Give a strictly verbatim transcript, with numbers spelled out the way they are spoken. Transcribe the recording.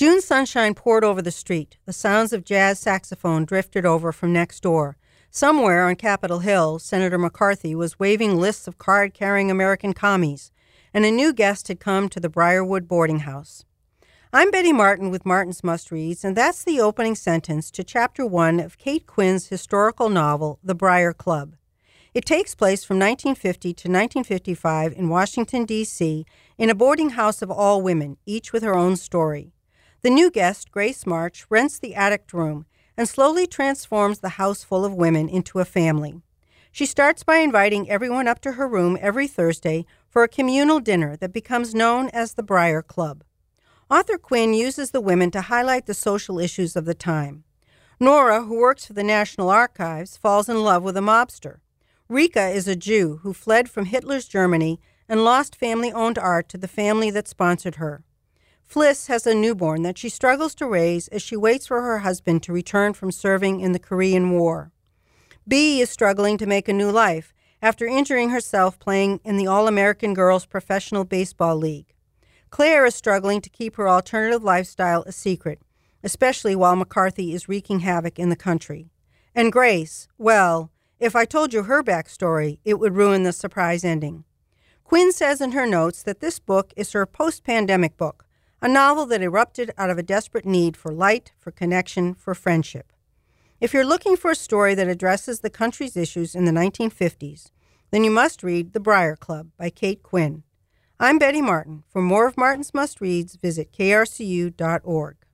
June sunshine poured over the street. The sounds of jazz saxophone drifted over from next door. Somewhere on Capitol Hill, Senator McCarthy was waving lists of card-carrying American commies, and a new guest had come to the Briarwood boarding house. I'm Betty Martin with Martin's Must Reads, and that's the opening sentence to Chapter one of Kate Quinn's historical novel, The Briar Club. It takes place from nineteen fifty to nineteen fifty-five in Washington, D C, in a boarding house of all women, each with her own story. The new guest, Grace March, rents the attic room and slowly transforms the house full of women into a family. She starts by inviting everyone up to her room every Thursday for a communal dinner that becomes known as the Briar Club. Author Quinn uses the women to highlight the social issues of the time. Nora, who works for the National Archives, falls in love with a mobster. Rika is a Jew who fled from Hitler's Germany and lost family-owned art to the family that sponsored her. Fliss has a newborn that she struggles to raise as she waits for her husband to return from serving in the Korean War. Bee is struggling to make a new life after injuring herself playing in the All-American Girls Professional Baseball League. Claire is struggling to keep her alternative lifestyle a secret, especially while McCarthy is wreaking havoc in the country. And Grace, well, if I told you her backstory, it would ruin the surprise ending. Quinn says in her notes that this book is her post-pandemic book, a novel that erupted out of a desperate need for light, for connection, for friendship. If you're looking for a story that addresses the country's issues in the nineteen fifties, then you must read The Briar Club by Kate Quinn. I'm Betty Martin. For more of Martin's Must Reads, visit K R C U dot org.